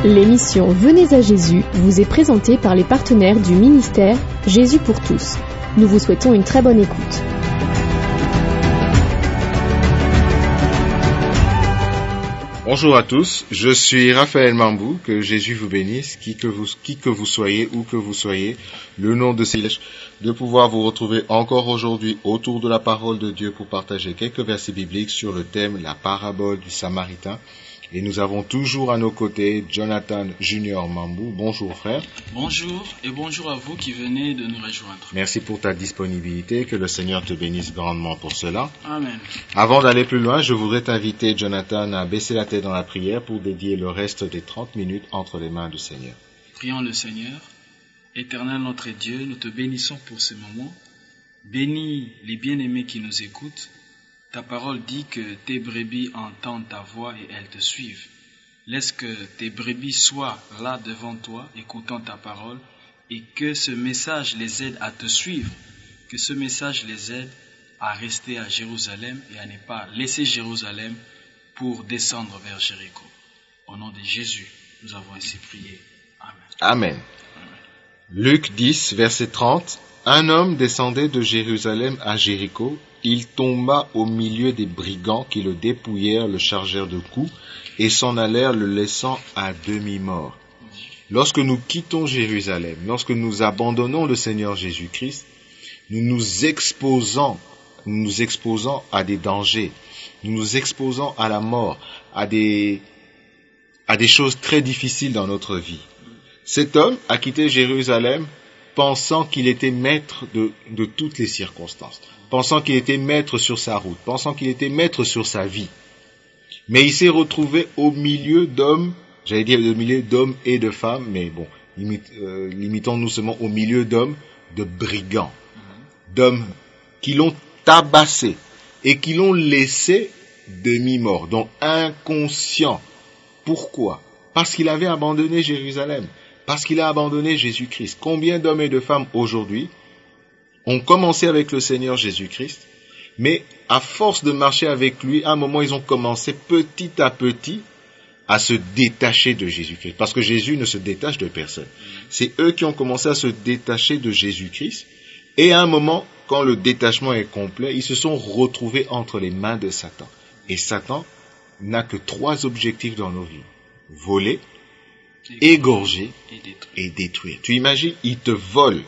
L'émission Venez à Jésus vous est présentée par les partenaires du ministère Jésus pour tous. Nous vous souhaitons une très bonne écoute. Bonjour à tous, je suis Raphaël Mambou, que Jésus vous bénisse, qui que vous soyez, où que vous soyez, le nom de Céleste, de pouvoir vous retrouver encore aujourd'hui autour de la parole de Dieu pour partager quelques versets bibliques sur le thème la parabole du Samaritain. Et nous avons toujours à nos côtés Jonathan Junior Mambou. Bonjour frère. Bonjour et bonjour à vous qui venez de nous rejoindre. Merci pour ta disponibilité, que le Seigneur te bénisse grandement pour cela. Amen. Avant d'aller plus loin, je voudrais t'inviter Jonathan à baisser la tête dans la prière pour dédier le reste des 30 minutes entre les mains du Seigneur. Prions le Seigneur. Éternel notre Dieu, nous te bénissons pour ce moment. Bénis les bien-aimés qui nous écoutent. Ta parole dit que tes brebis entendent ta voix et elles te suivent. Laisse que tes brebis soient là devant toi, écoutant ta parole, et que ce message les aide à te suivre, que ce message les aide à rester à Jérusalem et à ne pas laisser Jérusalem pour descendre vers Jéricho. Au nom de Jésus, nous avons ainsi prié. Amen. Amen. Luc 10, verset 30. Un homme descendait de Jérusalem à Jéricho. Il tomba au milieu des brigands qui le dépouillèrent, le chargèrent de coups et s'en allèrent le laissant à demi-mort. Lorsque nous quittons Jérusalem, lorsque nous abandonnons le Seigneur Jésus-Christ, nous nous exposons à des dangers, nous nous exposons à la mort, à des choses très difficiles dans notre vie. Cet homme a quitté Jérusalem pensant qu'il était maître de toutes les circonstances, pensant qu'il était maître sur sa route, pensant qu'il était maître sur sa vie. Mais il s'est retrouvé au milieu d'hommes, j'allais dire au milieu d'hommes et de femmes, mais bon, limitons-nous seulement au milieu d'hommes, de brigands, d'hommes qui l'ont tabassé et qui l'ont laissé demi-mort, donc inconscient. Pourquoi ? Parce qu'il avait abandonné Jérusalem. Parce qu'il a abandonné Jésus-Christ. Combien d'hommes et de femmes aujourd'hui ont commencé avec le Seigneur Jésus-Christ, mais à force de marcher avec lui, à un moment ils ont commencé petit à petit à se détacher de Jésus-Christ. Parce que Jésus ne se détache de personne. C'est eux qui ont commencé à se détacher de Jésus-Christ. Et à un moment, quand le détachement est complet, ils se sont retrouvés entre les mains de Satan. Et Satan n'a que 3 objectifs dans nos vies. Voler, égorger et détruire. Tu imagines, il te vole,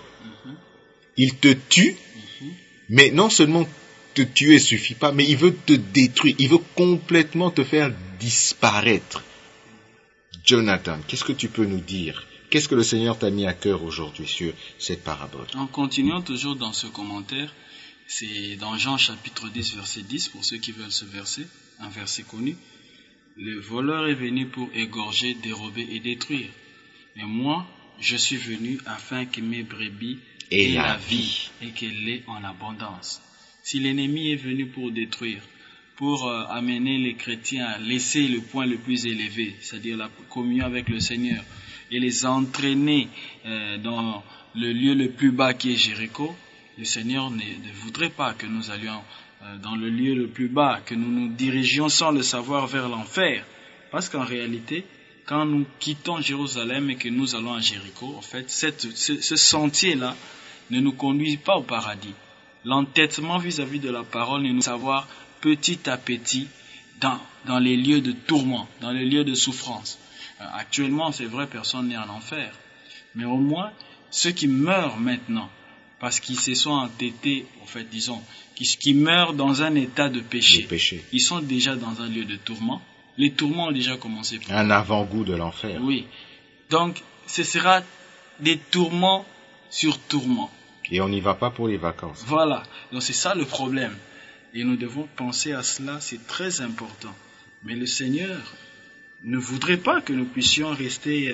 il te tue, mais non seulement te tuer suffit pas, mais il veut te détruire, il veut complètement te faire disparaître. Jonathan, qu'est-ce que tu peux nous dire ? Qu'est-ce que le Seigneur t'a mis à cœur aujourd'hui sur cette parabole ? En continuant toujours dans ce commentaire, c'est dans Jean chapitre 10, verset 10, pour ceux qui veulent ce verset, un verset connu. Le voleur est venu pour égorger, dérober et détruire. Mais moi, je suis venu afin que mes brebis aient la vie et qu'elle l'ait en abondance. Si l'ennemi est venu pour détruire, pour amener les chrétiens à laisser le point le plus élevé, c'est-à-dire la communion avec le Seigneur, et les entraîner dans le lieu le plus bas qui est Jéricho, le Seigneur ne voudrait pas que nous allions dans le lieu le plus bas, que nous nous dirigions sans le savoir vers l'enfer. Parce qu'en réalité, quand nous quittons Jérusalem et que nous allons à Jéricho, en fait, ce sentier-là ne nous conduit pas au paradis. L'entêtement vis-à-vis de la parole ne nous savoir petit à petit dans les lieux de tourment, dans les lieux de souffrance. Actuellement, c'est vrai, personne n'est en enfer. Mais au moins, ceux qui meurent maintenant, parce qu'ils se sont entêtés, en fait, disons, qui meurent dans un état de péché. Ils sont déjà dans un lieu de tourment. Les tourments ont déjà commencé. Un avant-goût de l'enfer. Oui. Donc, ce sera des tourments sur tourments. Et on n'y va pas pour les vacances. Voilà. Donc, c'est ça le problème. Et nous devons penser à cela, c'est très important. Mais le Seigneur ne voudrait pas que nous puissions rester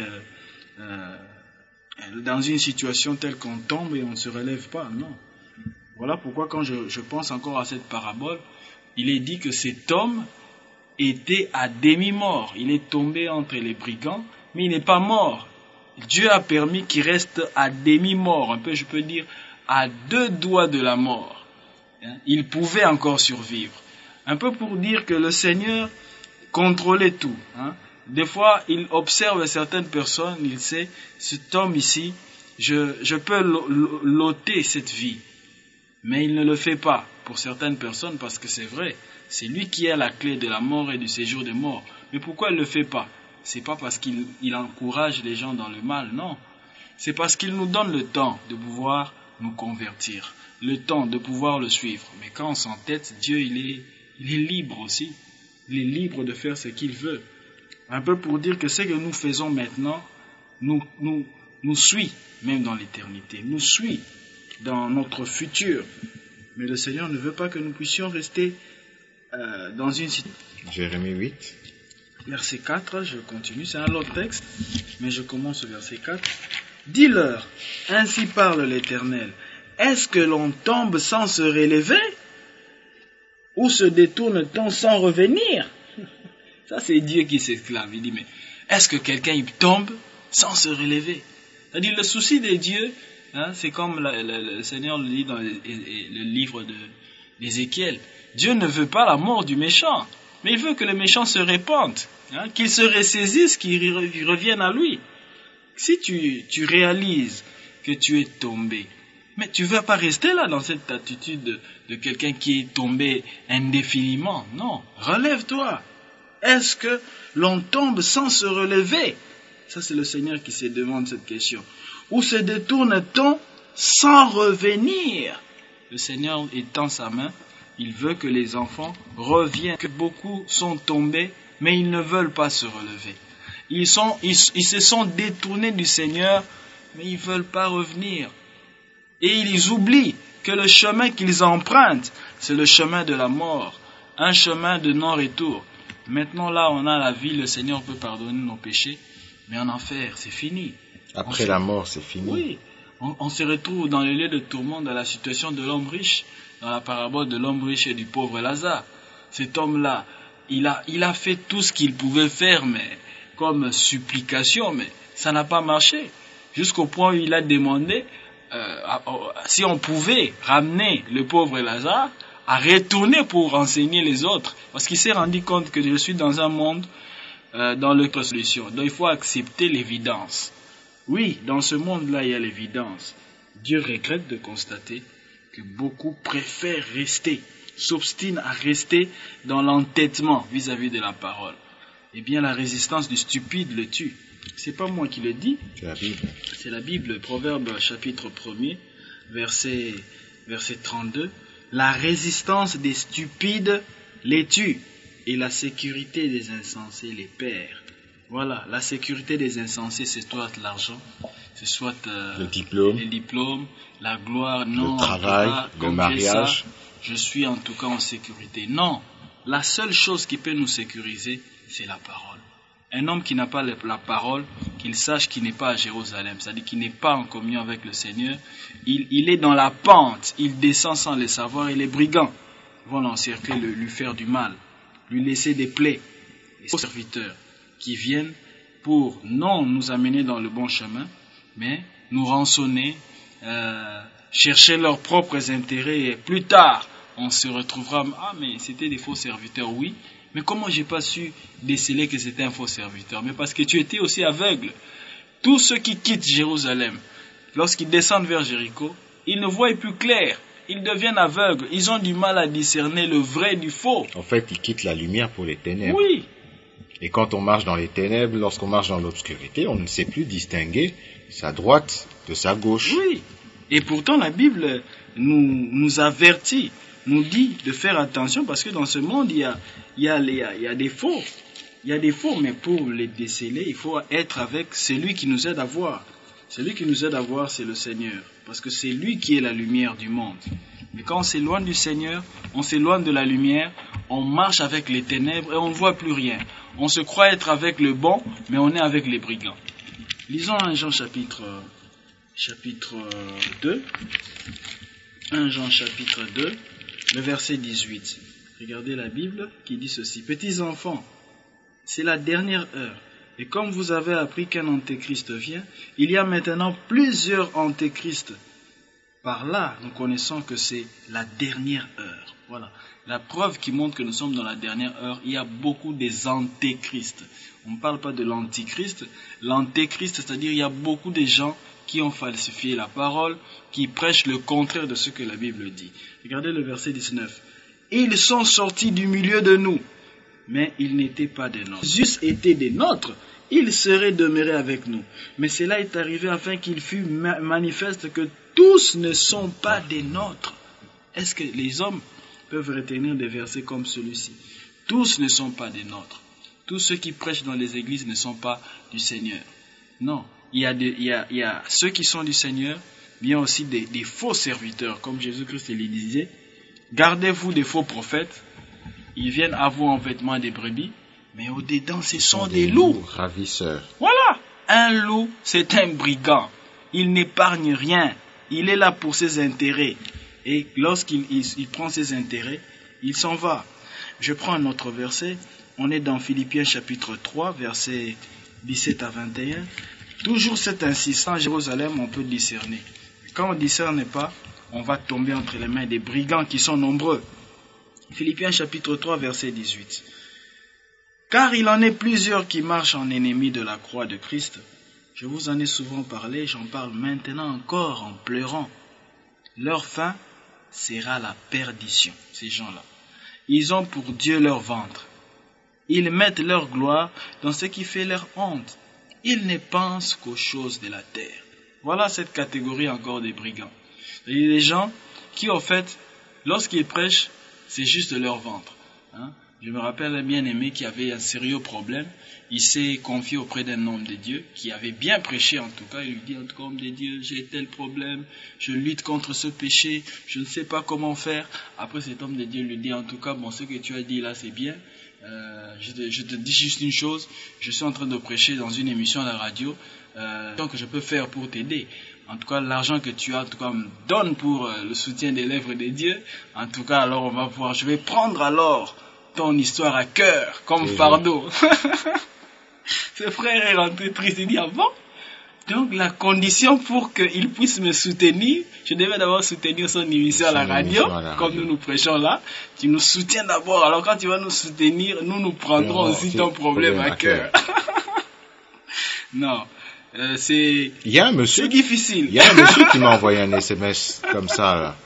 dans une situation telle qu'on tombe et on ne se relève pas. Non. Voilà pourquoi quand je pense encore à cette parabole, il est dit que cet homme était à demi-mort. Il est tombé entre les brigands, mais il n'est pas mort. Dieu a permis qu'il reste à demi-mort, un peu je peux dire à 2 doigts de la mort. Il pouvait encore survivre. Un peu pour dire que le Seigneur contrôlait tout. Des fois, il observe certaines personnes, il sait, cet homme ici, je peux l'ôter cette vie. Mais il ne le fait pas pour certaines personnes parce que c'est vrai, c'est lui qui a la clé de la mort et du séjour des morts. Mais pourquoi il ne le fait pas? C'est pas parce qu'il encourage les gens dans le mal, non. C'est parce qu'il nous donne le temps de pouvoir nous convertir, le temps de pouvoir le suivre. Mais quand on s'entête, Dieu, il est libre aussi. Il est libre de faire ce qu'il veut. Un peu pour dire que ce que nous faisons maintenant nous suit, même dans l'éternité, nous suit dans notre futur. Mais le Seigneur ne veut pas que nous puissions rester dans une situation. Jérémie 8. Verset 4, je continue, c'est un autre texte, mais je commence au verset 4. Dis-leur, ainsi parle l'Éternel, est-ce que l'on tombe sans se relever? Ou se détourne-t-on sans revenir? Ça, c'est Dieu qui s'exclame. Il dit, mais est-ce que quelqu'un il tombe sans se relever? C'est-à-dire, le souci de Dieu, hein, c'est comme le Seigneur le dit dans le livre d'Ézéchiel. Dieu ne veut pas la mort du méchant, mais il veut que le méchant se répande, hein, qu'il se ressaisisse, qu'il revienne à lui. Si tu réalises que tu es tombé, mais tu ne vas pas rester là dans cette attitude de quelqu'un qui est tombé indéfiniment. Non, relève-toi. Est-ce que l'on tombe sans se relever? Ça, c'est le Seigneur qui se demande cette question. Ou se détourne-t-on sans revenir? Le Seigneur étend sa main, il veut que les enfants reviennent, que beaucoup sont tombés, mais ils ne veulent pas se relever. Ils se sont détournés du Seigneur, mais ils ne veulent pas revenir. Et ils oublient que le chemin qu'ils empruntent, c'est le chemin de la mort, un chemin de non-retour. Maintenant, là, on a la vie, le Seigneur peut pardonner nos péchés, mais en enfer, c'est fini. Après la mort, c'est fini. Oui, on se retrouve dans le lieu de tourment, dans la situation de l'homme riche, dans la parabole de l'homme riche et du pauvre Lazare. Cet homme-là, il a fait tout ce qu'il pouvait faire, mais comme supplication, mais ça n'a pas marché. Jusqu'au point où il a demandé si on pouvait ramener le pauvre Lazare à retourner pour enseigner les autres. Parce qu'il s'est rendu compte que je suis dans un monde dans l'autre solution. Donc il faut accepter l'évidence. Oui, dans ce monde-là, il y a l'évidence. Dieu regrette de constater que beaucoup préfèrent rester, s'obstinent à rester dans l'entêtement vis-à-vis de la parole. Eh bien, la résistance du stupide le tue. C'est pas moi qui le dis. C'est la Bible. C'est la Bible, Proverbe chapitre 1er, verset 32. La résistance des stupides les tue et la sécurité des insensés les perd. Voilà, la sécurité des insensés, c'est soit l'argent, c'est soit le diplôme, les diplômes, la gloire, non, le travail, le mariage. Ça, je suis en tout cas en sécurité. Non, la seule chose qui peut nous sécuriser, c'est la parole. Un homme qui n'a pas la parole, qu'il sache qu'il n'est pas à Jérusalem, c'est-à-dire qu'il n'est pas en communion avec le Seigneur, il est dans la pente, il descend sans le savoir et les brigands vont l'encercler, lui faire du mal, lui laisser des plaies. Les serviteurs qui viennent pour non nous amener dans le bon chemin, mais nous rançonner, chercher leurs propres intérêts et plus tard on se retrouvera, ah mais c'était des faux serviteurs, oui. Mais comment j'ai pas su déceler que c'était un faux serviteur? Mais parce que tu étais aussi aveugle. Tous ceux qui quittent Jérusalem, lorsqu'ils descendent vers Jéricho, ils ne voient plus clair. Ils deviennent aveugles. Ils ont du mal à discerner le vrai du faux. En fait, ils quittent la lumière pour les ténèbres. Oui. Et quand on marche dans les ténèbres, lorsqu'on marche dans l'obscurité, on ne sait plus distinguer sa droite de sa gauche. Oui. Et pourtant, la Bible nous avertit, nous dit de faire attention parce que dans ce monde, il y a des faux. Il y a des faux, mais pour les déceler, il faut être avec celui qui nous aide à voir. Celui qui nous aide à voir, c'est le Seigneur. Parce que c'est lui qui est la lumière du monde. Mais quand on s'éloigne du Seigneur, on s'éloigne de la lumière, on marche avec les ténèbres et on ne voit plus rien. On se croit être avec le bon, mais on est avec les brigands. Lisons 1 Jean chapitre 2. 1 Jean chapitre 2. Le verset 18. Regardez la Bible qui dit ceci. Petits enfants, c'est la dernière heure. Et comme vous avez appris qu'un antéchrist vient, il y a maintenant plusieurs antéchrists. Par là, nous connaissons que c'est la dernière heure. Voilà. La preuve qui montre que nous sommes dans la dernière heure, il y a beaucoup des antéchrists. On ne parle pas de l'antichrist. L'antéchrist, c'est-à-dire il y a beaucoup de gens qui ont falsifié la parole, qui prêchent le contraire de ce que la Bible dit. Regardez le verset 19. Ils sont sortis du milieu de nous, mais ils n'étaient pas des nôtres. S'ils eussent été des nôtres, ils seraient demeurés avec nous. Mais cela est arrivé afin qu'il fût manifeste que tous ne sont pas des nôtres. Est-ce que les hommes peuvent retenir des versets comme celui-ci? Tous ne sont pas des nôtres. Tous ceux qui prêchent dans les églises ne sont pas du Seigneur. Non, il y a ceux qui sont du Seigneur, mais il y a aussi des faux serviteurs, comme Jésus-Christ le disait. Gardez-vous des faux prophètes. Ils viennent à vous en vêtements des brebis, mais au-dedans, ce sont des loups. Ravisseurs. Voilà. Un loup, c'est un brigand. Il n'épargne rien. Il est là pour ses intérêts. Et lorsqu'il prend ses intérêts, il s'en va. Je prends un autre verset. On est dans Philippiens chapitre 3, versets 17 à 21. Toujours cette insistance, à Jérusalem, on peut discerner. Quand on ne discerne pas, on va tomber entre les mains des brigands qui sont nombreux. Philippiens chapitre 3, verset 18. Car il en est plusieurs qui marchent en ennemis de la croix de Christ. Je vous en ai souvent parlé, j'en parle maintenant encore en pleurant. Leur fin sera la perdition, ces gens-là. Ils ont pour Dieu leur ventre. Ils mettent leur gloire dans ce qui fait leur honte. Ils ne pensent qu'aux choses de la terre. Voilà cette catégorie encore des brigands. Il y a des gens qui, en fait, lorsqu'ils prêchent, c'est juste leur ventre. Je me rappelle un bien-aimé qui avait un sérieux problème. Il s'est confié auprès d'un homme de Dieu qui avait bien prêché en tout cas. Il lui dit, en tout cas, homme de Dieu, j'ai tel problème, je lutte contre ce péché, je ne sais pas comment faire. Après, cet homme de Dieu lui dit, en tout cas, bon, ce que tu as dit là, c'est bien. Je te dis juste une chose, je suis en train de prêcher dans une émission à la radio, donc je peux faire pour t'aider. En tout cas, l'argent que tu as, en tout cas, me donne pour le soutien des lèvres de Dieu. En tout cas, alors on va voir, je vais prendre alors ton histoire à cœur, comme fardeau. Ce frère est rentré triste, il dit, ah bon? Donc la condition pour qu'il puisse me soutenir, je devais d'abord soutenir son émission à la radio, comme nous prêchons là. Tu nous soutiens d'abord, alors quand tu vas nous soutenir, nous prendrons aussi ton problème à cœur. Non, c'est difficile. Il y a un monsieur qui m'a envoyé un SMS comme ça, là.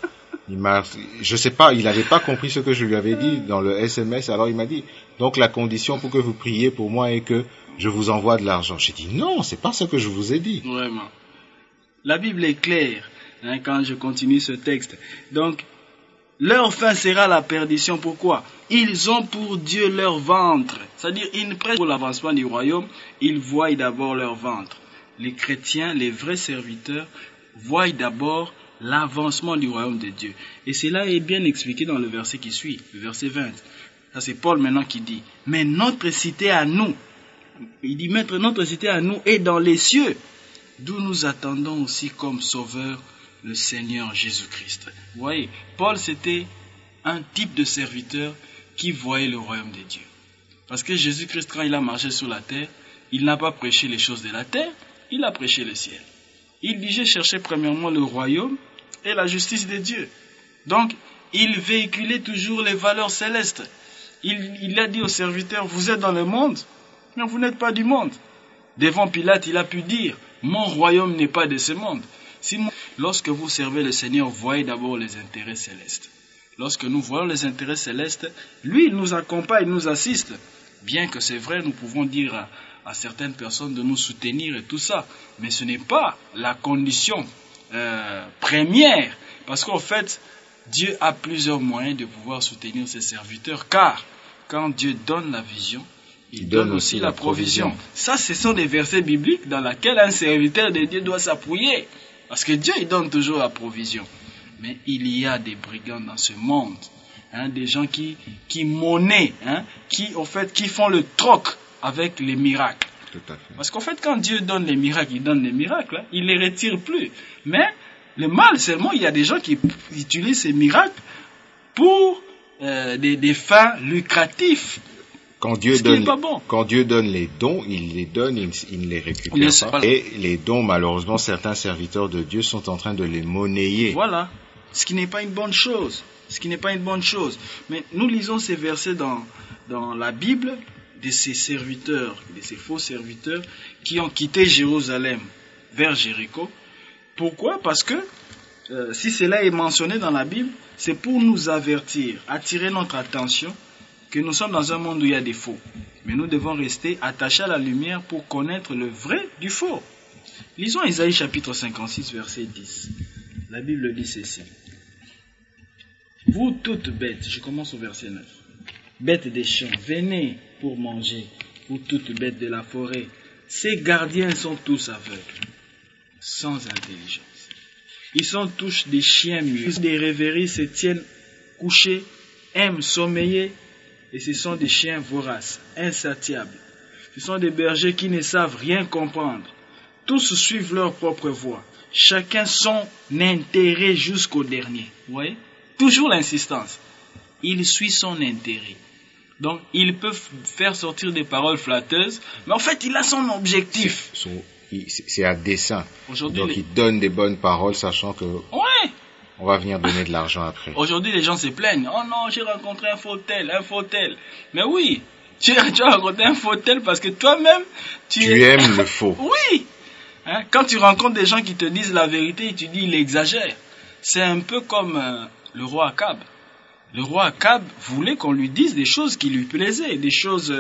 Je sais pas, il n'avait pas compris ce que je lui avais dit dans le SMS, alors il m'a dit, donc la condition pour que vous priez pour moi est que je vous envoie de l'argent. J'ai dit, non, c'est pas ce que je vous ai dit. Vraiment. La Bible est claire, quand je continue ce texte. Donc, leur fin sera la perdition. Pourquoi? Ils ont pour Dieu leur ventre. C'est-à-dire, ils ne prêchent pour l'avancement du royaume, ils voient d'abord leur ventre. Les chrétiens, les vrais serviteurs, voient d'abord l'avancement du royaume de Dieu. Et cela est bien expliqué dans le verset qui suit, le verset 20. Ça c'est Paul maintenant qui dit, mais notre cité à nous, il dit, mettre notre cité à nous est dans les cieux, d'où nous attendons aussi comme sauveur le Seigneur Jésus-Christ. Vous voyez, Paul c'était un type de serviteur qui voyait le royaume de Dieu. Parce que Jésus-Christ, quand il a marché sur la terre, il n'a pas prêché les choses de la terre, il a prêché le ciel. Il dit, j'ai cherché premièrement le royaume et la justice de Dieu. Donc, il véhiculait toujours les valeurs célestes. Il a dit aux serviteurs, vous êtes dans le monde, mais vous n'êtes pas du monde. Devant Pilate, il a pu dire, mon royaume n'est pas de ce monde. Lorsque vous servez le Seigneur, voyez d'abord les intérêts célestes. Lorsque nous voyons les intérêts célestes, lui, il nous accompagne, il nous assiste. Bien que c'est vrai, nous pouvons dire à certaines personnes de nous soutenir et tout ça, mais ce n'est pas la condition première, parce qu'en fait, Dieu a plusieurs moyens de pouvoir soutenir ses serviteurs, car quand Dieu donne la vision, il donne aussi la provision. Ça, ce sont des versets bibliques dans lesquels un serviteur de Dieu doit s'appuyer, parce que Dieu, il donne toujours la provision. Mais il y a des brigands dans ce monde, des gens qui monnaient, qui font le troc avec les miracles. Tout à fait. Parce qu'en fait, quand Dieu donne les miracles, il donne les miracles, il ne les retire plus. Mais le mal, seulement, il y a des gens qui utilisent ces miracles pour des fins lucratives. Quand Dieu Ce qui n'est pas bon. Quand Dieu donne les dons, il les donne, il ne les récupère pas. Et les dons, malheureusement, certains serviteurs de Dieu sont en train de les monnayer. Voilà. Ce qui n'est pas une bonne chose. Ce qui n'est pas une bonne chose. Mais nous lisons ces versets dans la Bible de ces serviteurs, de ces faux serviteurs qui ont quitté Jérusalem vers Jéricho. Pourquoi? Parce que si cela est mentionné dans la Bible, c'est pour nous avertir, attirer notre attention que nous sommes dans un monde où il y a des faux. Mais nous devons rester attachés à la lumière pour connaître le vrai du faux. Lisons Isaïe chapitre 56, verset 10. La Bible dit ceci. Vous toutes bêtes, je commence au verset 9. Bêtes des champs, venez pour manger, vous toutes bêtes de la forêt. Ces gardiens sont tous aveugles, sans intelligence. Ils sont tous des chiens muets. Des rêveries se tiennent couchés, aiment sommeiller, et ce sont des chiens voraces, insatiables. Ce sont des bergers qui ne savent rien comprendre. Tous suivent leur propre voie. Chacun son intérêt jusqu'au dernier. Vous voyez? Toujours l'insistance. Il suit son intérêt. Donc, il peut faire sortir des paroles flatteuses, mais en fait, il a son objectif. C'est à dessein. Aujourd'hui, donc, il donne des bonnes paroles, sachant que ouais, on va venir donner de l'argent après. Aujourd'hui, les gens se plaignent. Oh non, j'ai rencontré un faux tel. Mais oui, tu as rencontré un faux tel parce que toi-même, tu aimes le faux. Oui. Hein? Quand tu rencontres des gens qui te disent la vérité, tu dis il exagère. C'est un peu comme le roi Akab. Le roi Akab voulait qu'on lui dise des choses qui lui plaisaient, des choses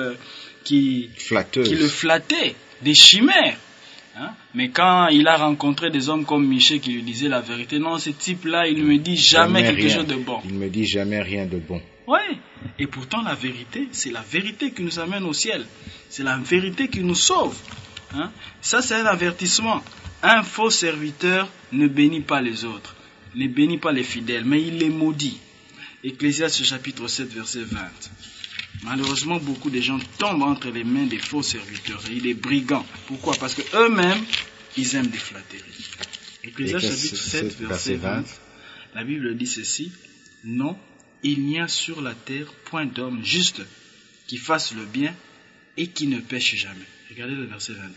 qui le flattaient, des chimères. Hein? Mais quand il a rencontré des hommes comme Michée qui lui disaient la vérité, non, ce type-là, il ne me dit jamais quelque chose de bon. Il ne me dit jamais rien de bon. Oui, et pourtant la vérité, c'est la vérité qui nous amène au ciel. C'est la vérité qui nous sauve. Hein? Ça, c'est un avertissement. Un faux serviteur ne bénit pas les autres, ne bénit pas les fidèles, mais il les maudit. Ecclésiaste chapitre 7, verset 20. Malheureusement, beaucoup de gens tombent entre les mains des faux serviteurs et des brigands. Pourquoi? Parce que eux-mêmes, ils aiment des flatteries. Ecclésiaste chapitre 7, verset 20. La Bible dit ceci. Non, il n'y a sur la terre point d'homme juste qui fasse le bien et qui ne pêche jamais. Regardez le verset 21.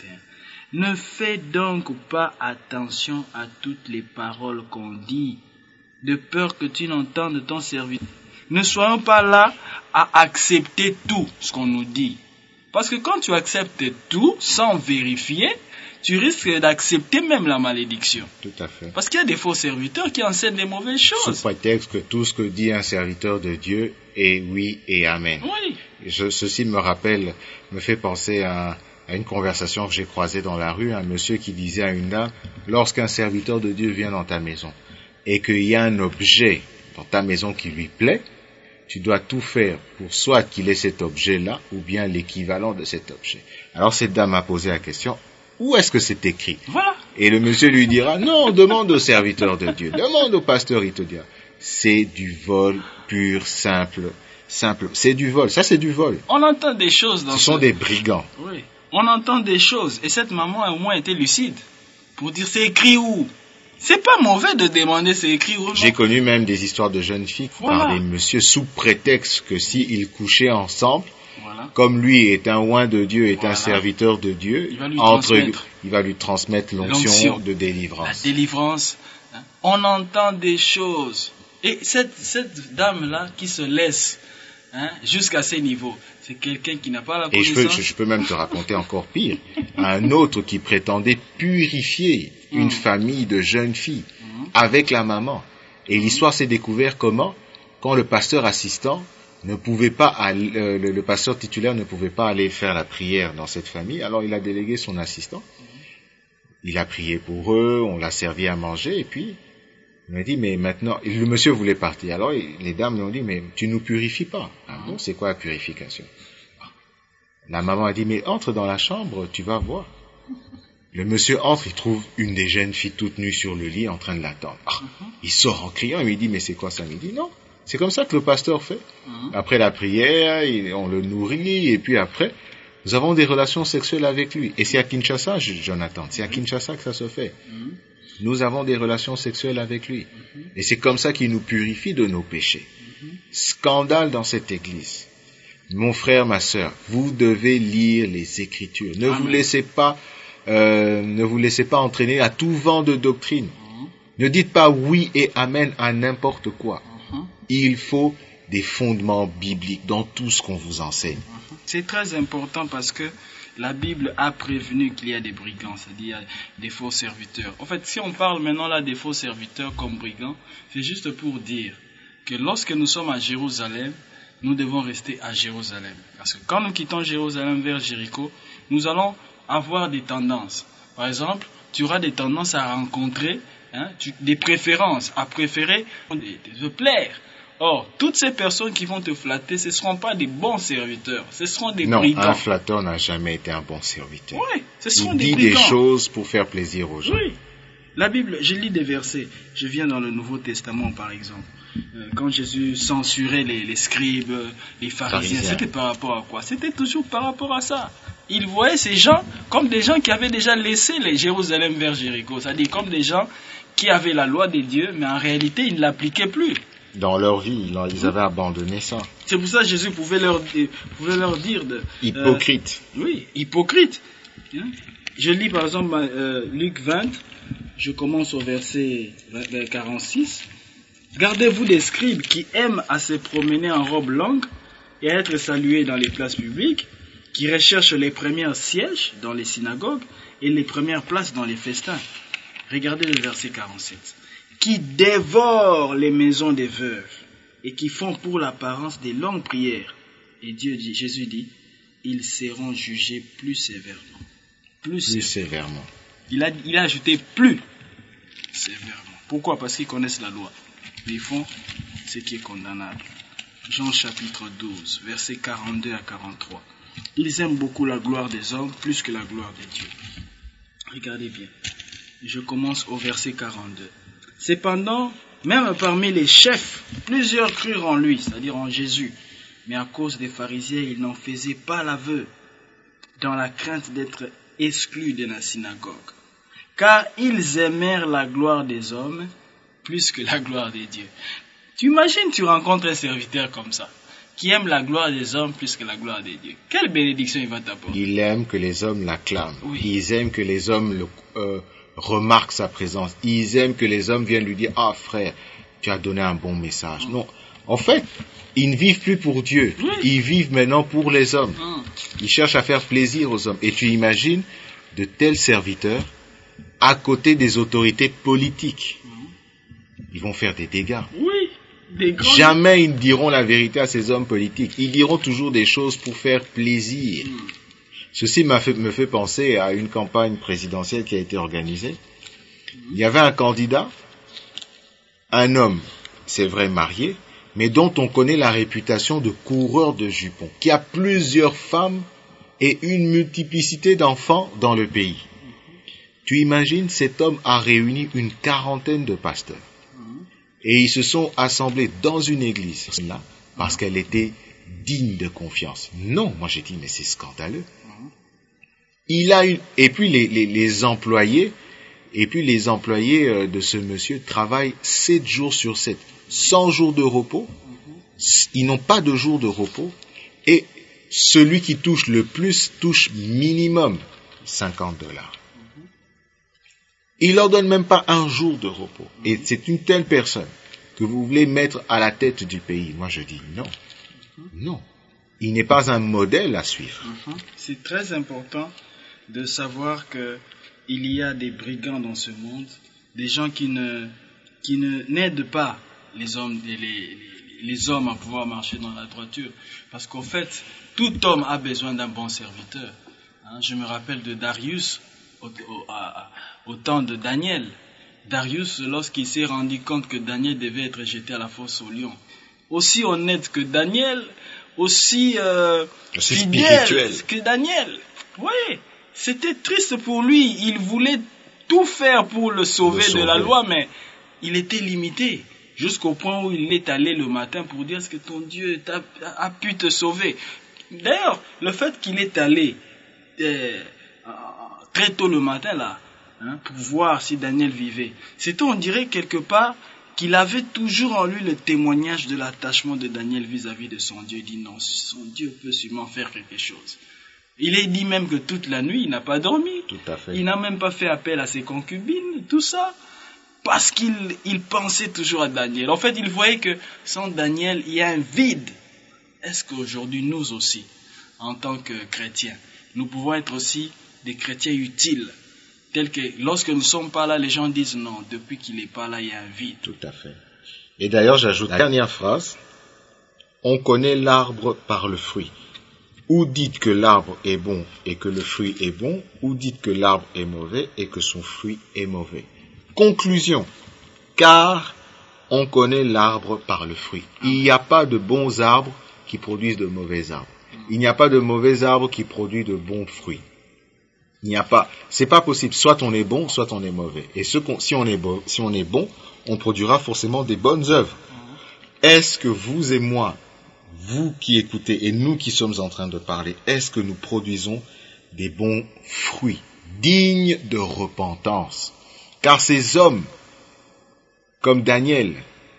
Ne fais donc pas attention à toutes les paroles qu'on dit, de peur que tu n'entendes ton serviteur. Ne soyons pas là à accepter tout ce qu'on nous dit. Parce que quand tu acceptes tout sans vérifier, tu risques d'accepter même la malédiction. Tout à fait. Parce qu'il y a des faux serviteurs qui enseignent des mauvaises choses. Sous prétexte que tout ce que dit un serviteur de Dieu est oui et amen. Oui. Ceci me fait penser à une conversation que j'ai croisée dans la rue, un monsieur qui disait à une dame, lorsqu'un serviteur de Dieu vient dans ta maison et qu'il y a un objet dans ta maison qui lui plaît, tu dois tout faire pour soit qu'il ait cet objet-là ou bien l'équivalent de cet objet. Alors cette dame a posé la question, où est-ce que c'est écrit? Voilà. Et le monsieur lui dira, non, demande au serviteur de Dieu, demande au pasteur, il te dira, c'est du vol pur, simple, c'est du vol, ça c'est du vol. On entend des choses dans ce sont des brigands. Oui. On entend des choses, et cette maman a au moins été lucide pour dire c'est écrit où. C'est pas mauvais de demander c'est écrit où. J'ai connu même des histoires de jeunes filles par des messieurs sous prétexte que s'ils couchaient ensemble, comme lui est un oint de Dieu, est un serviteur de Dieu, il va lui transmettre l'onction de délivrance. La délivrance. Hein. On entend des choses. Et cette dame-là qui se laisse jusqu'à ces niveaux, c'est quelqu'un qui n'a pas la connaissance. Et je peux même te raconter encore pire. Un autre qui prétendait purifier une famille de jeunes filles avec la maman. Et l'histoire s'est découverte comment? Quand le pasteur assistant ne pouvait pas le pasteur titulaire ne pouvait pas aller faire la prière dans cette famille, alors il a délégué son assistant. Il a prié pour eux, on l'a servi à manger, et puis il m'a dit, mais maintenant, le monsieur voulait partir. Alors les dames lui ont dit, mais tu nous purifies pas. Ah bon, c'est quoi la purification? La maman a dit, mais entre dans la chambre, tu vas voir. Le monsieur entre, il trouve une des jeunes filles toutes nues sur le lit en train de l'attendre. Il sort en criant, il lui dit, mais c'est quoi ça? Il dit, non, c'est comme ça que le pasteur fait. Après la prière, on le nourrit, et puis après, nous avons des relations sexuelles avec lui. Et c'est à Kinshasa, Jonathan, c'est à Kinshasa que ça se fait. Nous avons des relations sexuelles avec lui. Et c'est comme ça qu'il nous purifie de nos péchés. Scandale dans cette église. Mon frère, ma sœur, vous devez lire les Écritures. Ne vous laissez pas entraîner à tout vent de doctrine. Ne dites pas oui et amen à n'importe quoi. Il faut des fondements bibliques dans tout ce qu'on vous enseigne. C'est très important parce que la Bible a prévenu qu'il y a des brigands, c'est-à-dire des faux serviteurs. En fait, si on parle maintenant là des faux serviteurs comme brigands, c'est juste pour dire que lorsque nous sommes à Jérusalem, nous devons rester à Jérusalem. Parce que quand nous quittons Jérusalem vers Jéricho, nous allons avoir des tendances. Par exemple, tu auras des tendances à rencontrer, des préférences, à préférer de plaire. Or, toutes ces personnes qui vont te flatter, ce ne seront pas des bons serviteurs, ce seront des brigands. Non, un flatteur n'a jamais été un bon serviteur. Oui, ce seront Il des dit brigands. des choses pour faire plaisir aux gens. Oui. La Bible, je lis des versets. Je viens dans le Nouveau Testament, par exemple. Quand Jésus censurait les scribes, les pharisiens, c'était par rapport à quoi? C'était toujours par rapport à ça. Il voyait ces gens comme des gens qui avaient déjà laissé les Jérusalem vers Jéricho. C'est-à-dire comme des gens qui avaient la loi des dieux, mais en réalité, ils ne l'appliquaient plus. Dans leur vie, ils avaient abandonné ça. C'est pour ça que Jésus pouvait leur dire hypocrite. Oui, hypocrite. Je lis par exemple Luc 20, je commence au verset 46. Gardez-vous des scribes qui aiment à se promener en robe longue et à être salués dans les places publiques, qui recherchent les premiers sièges dans les synagogues et les premières places dans les festins. Regardez le verset 47. Qui dévorent les maisons des veuves et qui font pour l'apparence des longues prières. Et Jésus dit, ils seront jugés plus sévèrement. Plus sévèrement. Il a ajouté plus sévèrement. Pourquoi? Parce qu'ils connaissent la loi. Mais ils font ce qui est condamnable. Jean chapitre 12, versets 42 à 43. Ils aiment beaucoup la gloire des hommes plus que la gloire de Dieu. Regardez bien. Je commence au verset 42. Cependant, même parmi les chefs, plusieurs crurent en lui, c'est-à-dire en Jésus. Mais à cause des pharisiens, ils n'en faisaient pas l'aveu, dans la crainte d'être exclus de la synagogue. Car ils aimèrent la gloire des hommes plus que la gloire des dieux. Tu imagines, tu rencontres un serviteur comme ça, qui aime la gloire des hommes plus que la gloire des dieux. Quelle bénédiction il va t'apporter? Il aime que les hommes l'acclament. Oui. Ils aiment que les hommes remarquent sa présence. Ils aiment que les hommes viennent lui dire « Ah frère, tu as donné un bon message. » Non, en fait, ils ne vivent plus pour Dieu. Oui. Ils vivent maintenant pour les hommes. Ils cherchent à faire plaisir aux hommes. Et tu imagines de tels serviteurs à côté des autorités politiques. Ils vont faire des dégâts. Oui. Jamais ils ne diront la vérité à ces hommes politiques. Ils diront toujours des choses pour faire plaisir. Ceci me fait penser à une campagne présidentielle qui a été organisée. Il y avait un candidat, un homme, c'est vrai marié, mais dont on connaît la réputation de coureur de jupons, qui a plusieurs femmes et une multiplicité d'enfants dans le pays. Tu imagines, cet homme a réuni une quarantaine de pasteurs. Et ils se sont assemblés dans une église, là, parce qu'elle était digne de confiance. Non, moi j'ai dit, mais c'est scandaleux. Et puis les employés de ce monsieur travaillent 7 jours sur 7, 100 jours de repos. Ils n'ont pas de jour de repos. Et celui qui touche le plus touche minimum $50. Il leur donne même pas un jour de repos. Et c'est une telle personne que vous voulez mettre à la tête du pays. Moi je dis non. Non. Il n'est pas un modèle à suivre. C'est très important de savoir que il y a des brigands dans ce monde, des gens qui n'aident pas les hommes à pouvoir marcher dans la droiture. Parce qu'en fait, tout homme a besoin d'un bon serviteur. Je me rappelle de Darius au temps de Daniel. Darius, lorsqu'il s'est rendu compte que Daniel devait être jeté à la fosse aux lions, aussi honnête que Daniel, aussi fidèle que Daniel. Oui, c'était triste pour lui. Il voulait tout faire pour le sauver de la loi, mais il était limité. Jusqu'au point où il est allé le matin pour dire: est-ce que ton Dieu a pu te sauver? D'ailleurs, le fait qu'il est allé très tôt le matin là, pour voir si Daniel vivait, c'était, on dirait quelque part, qu'il avait toujours en lui le témoignage de l'attachement de Daniel vis-à-vis de son Dieu. Il dit non, son Dieu peut sûrement faire quelque chose. Il est dit même que toute la nuit, il n'a pas dormi. Tout à fait. Il n'a même pas fait appel à ses concubines, tout ça. Parce qu'il pensait toujours à Daniel. En fait, il voyait que sans Daniel, il y a un vide. Est-ce qu'aujourd'hui, nous aussi, en tant que chrétiens, nous pouvons être aussi des chrétiens utiles, tels que lorsque nous ne sommes pas là, les gens disent non, depuis qu'il n'est pas là, il y a un vide. Tout à fait. Et d'ailleurs, j'ajoute la dernière phrase. On connaît l'arbre par le fruit. Ou dites que l'arbre est bon et que le fruit est bon, ou dites que l'arbre est mauvais et que son fruit est mauvais. Conclusion. Car on connaît l'arbre par le fruit. Il n'y a pas de bons arbres qui produisent de mauvais arbres. Il n'y a pas de mauvais arbres qui produisent de bons fruits. Il n'y a pas, c'est pas possible. Soit on est bon, soit on est mauvais. Et si on est bon, on produira forcément des bonnes œuvres. Est-ce que vous et moi, vous qui écoutez et nous qui sommes en train de parler, est-ce que nous produisons des bons fruits dignes de repentance? Car ces hommes, comme Daniel,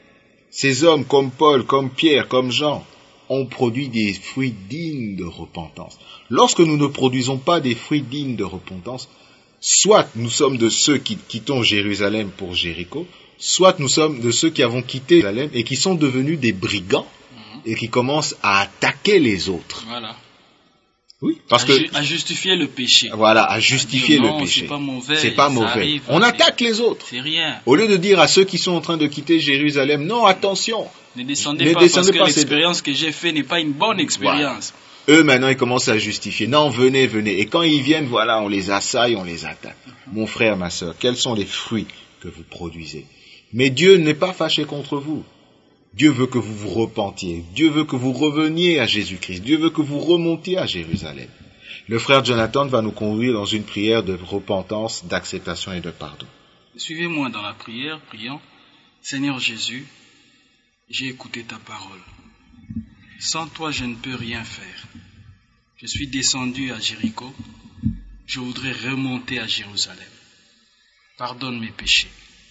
ces hommes comme Paul, comme Pierre, comme Jean, ont produit des fruits dignes de repentance. Lorsque nous ne produisons pas des fruits dignes de repentance, soit nous sommes de ceux qui quittons Jérusalem pour Jéricho, soit nous sommes de ceux qui avons quitté Jérusalem et qui sont devenus des brigands et qui commencent à attaquer les autres. Voilà. Oui, parce à justifier le péché. Voilà, à justifier le péché. C'est pas mauvais. C'est pas mauvais. Arrive, on attaque les autres. C'est rien. Au lieu de dire à ceux qui sont en train de quitter Jérusalem, non, attention. Ne descendez pas parce que l'expérience que j'ai faite n'est pas une bonne expérience. Voilà. Eux, maintenant, ils commencent à justifier. Non, venez. Et quand ils viennent, voilà, on les assaille, on les attaque. Mon frère, ma sœur, quels sont les fruits que vous produisez? Mais Dieu n'est pas fâché contre vous. Dieu veut que vous vous repentiez. Dieu veut que vous reveniez à Jésus-Christ. Dieu veut que vous remontiez à Jérusalem. Le frère Jonathan va nous conduire dans une prière de repentance, d'acceptation et de pardon. Suivez-moi dans la prière, prions. Seigneur Jésus, j'ai écouté ta parole. Sans toi, je ne peux rien faire. Je suis descendu à Jéricho. Je voudrais remonter à Jérusalem. Pardonne mes péchés.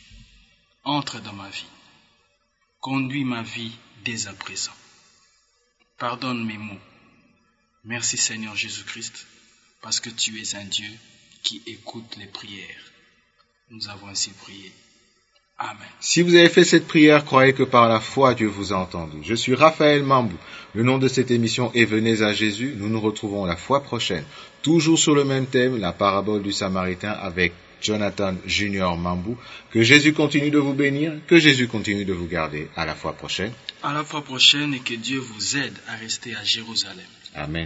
Entre dans ma vie. Conduis ma vie dès à présent. Pardonne mes maux. Merci Seigneur Jésus-Christ, parce que tu es un Dieu qui écoute les prières. Nous avons ainsi prié. Amen. Si vous avez fait cette prière, croyez que par la foi, Dieu vous a entendu. Je suis Raphaël Mambou. Le nom de cette émission est Venez à Jésus. Nous nous retrouvons la fois prochaine, toujours sur le même thème, la parabole du Samaritain avec Jonathan Junior Mambou. Que Jésus continue de vous bénir, que Jésus continue de vous garder. À la fois prochaine. À la fois prochaine et que Dieu vous aide à rester à Jérusalem. Amen.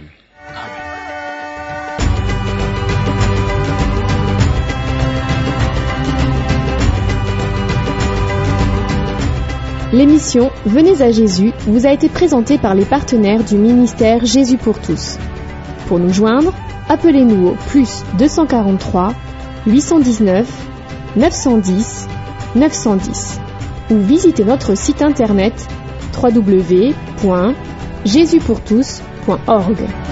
Amen. L'émission Venez à Jésus vous a été présentée par les partenaires du ministère Jésus pour tous. Pour nous joindre, appelez-nous au +243 819 910 910 ou visitez notre site internet www.jesuspourtous.org.